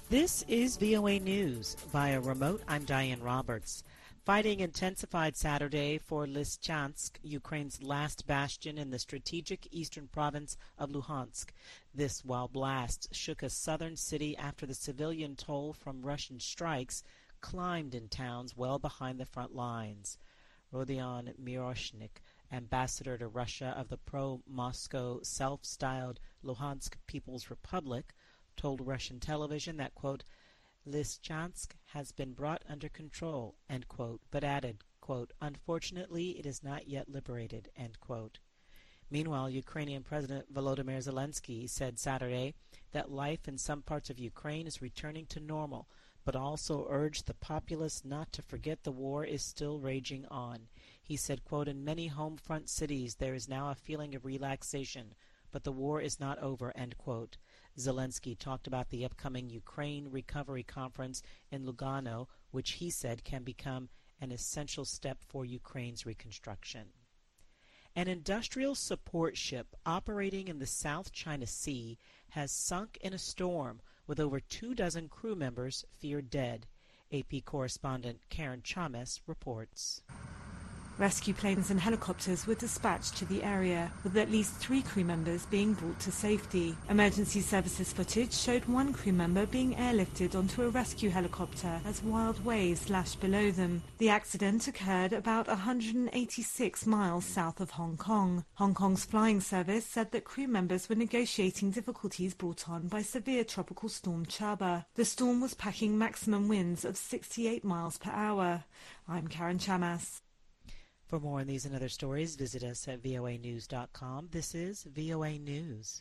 This is VOA News. Via remote, I'm Diane Roberts. Fighting intensified Saturday for Lysychansk, Ukraine's last bastion in the strategic eastern province of Luhansk. This while blasts shook a southern city after the civilian toll from Russian strikes climbed in towns well behind the front lines. Rodion Miroshnik, ambassador to Russia of the pro-Moscow self-styled Luhansk People's Republic, told Russian television that, quote, Lysychansk has been brought under control, end quote, but added, quote, unfortunately it is not yet liberated, end quote. Meanwhile, Ukrainian President Volodymyr Zelensky said Saturday that life in some parts of Ukraine is returning to normal, but also urged the populace not to forget the war is still raging on. He said, quote, in many home front cities there is now a feeling of relaxation, but the war is not over, end quote. Zelensky talked about the upcoming Ukraine Recovery Conference in Lugano, which he said can become an essential step for Ukraine's reconstruction. An industrial support ship operating in the South China Sea has sunk in a storm with over 24 crew members feared dead. AP correspondent Karen Chames reports. Rescue planes and helicopters were dispatched to the area, with at least 3 crew members being brought to safety. Emergency services footage showed one crew member being airlifted onto a rescue helicopter as wild waves lashed below them. The accident occurred about 186 miles south of Hong Kong. Hong Kong's flying service said that crew members were negotiating difficulties brought on by severe tropical storm Chaba. The storm was packing maximum winds of 68 miles per hour. I'm Karen Chamas. For more on these and other stories, visit us at voanews.com. This is VOA News.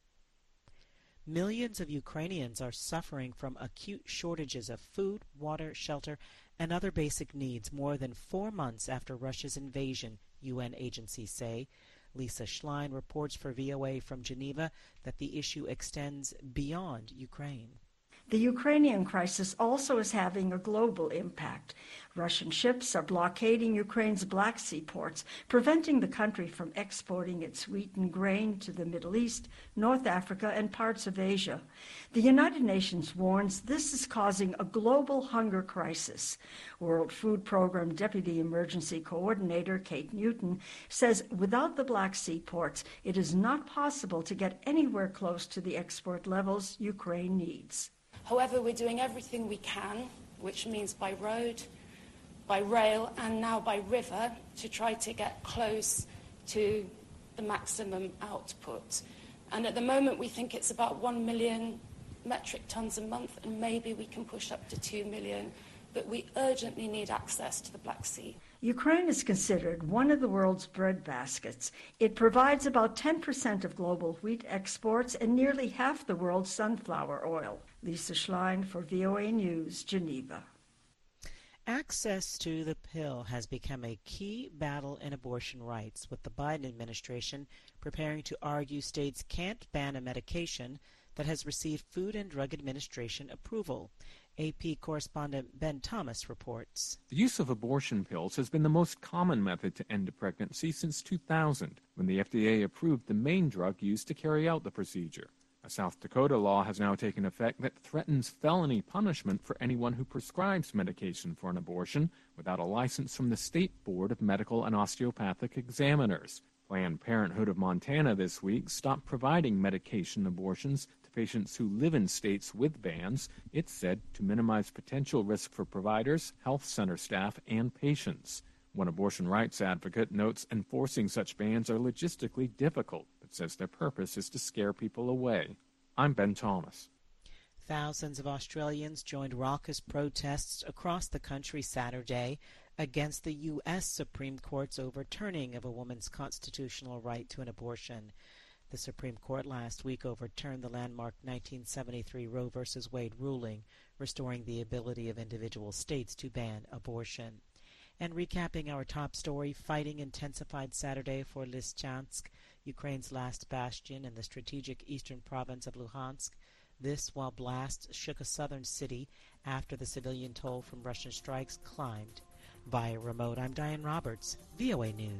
Millions of Ukrainians are suffering from acute shortages of food, water, shelter, and other basic needs more than 4 months after Russia's invasion, UN agencies say. Lisa Schlein reports for VOA from Geneva that the issue extends beyond Ukraine. The Ukrainian crisis also is having a global impact. Russian ships are blockading Ukraine's Black Sea ports, preventing the country from exporting its wheat and grain to the Middle East, North Africa, and parts of Asia. The United Nations warns this is causing a global hunger crisis. World Food Program Deputy Emergency Coordinator Kate Newton says without the Black Sea ports, it is not possible to get anywhere close to the export levels Ukraine needs. However, we're doing everything we can, which means by road, by rail, and now by river, to try to get close to the maximum output. And at the moment, we think it's about 1 million metric tons a month, and maybe we can push up to 2 million. But we urgently need access to the Black Sea. Ukraine is considered one of the world's breadbaskets. It provides about 10% of global wheat exports and nearly half the world's sunflower oil. Lisa Schlein for VOA News, Geneva. Access to the pill has become a key battle in abortion rights, with the Biden administration preparing to argue states can't ban a medication that has received Food and Drug Administration approval. AP correspondent Ben Thomas reports. The use of abortion pills has been the most common method to end a pregnancy since 2000, when the FDA approved the main drug used to carry out the procedure. A South Dakota law has now taken effect that threatens felony punishment for anyone who prescribes medication for an abortion without a license from the State Board of Medical and Osteopathic Examiners. Planned Parenthood of Montana this week stopped providing medication abortions to patients who live in states with bans, it said, to minimize potential risk for providers, health center staff, and patients. One abortion rights advocate notes enforcing such bans are logistically difficult, but says their purpose is to scare people away. I'm Ben Thomas. Thousands of Australians joined raucous protests across the country Saturday against the U.S. Supreme Court's overturning of a woman's constitutional right to an abortion. The Supreme Court last week overturned the landmark 1973 Roe v. Wade ruling, restoring the ability of individual states to ban abortion. And recapping our top story, fighting intensified Saturday for Lysychansk, Ukraine's last bastion in the strategic eastern province of Luhansk. This while blasts shook a southern city after the civilian toll from Russian strikes climbed. Via remote, I'm Diane Roberts, VOA News.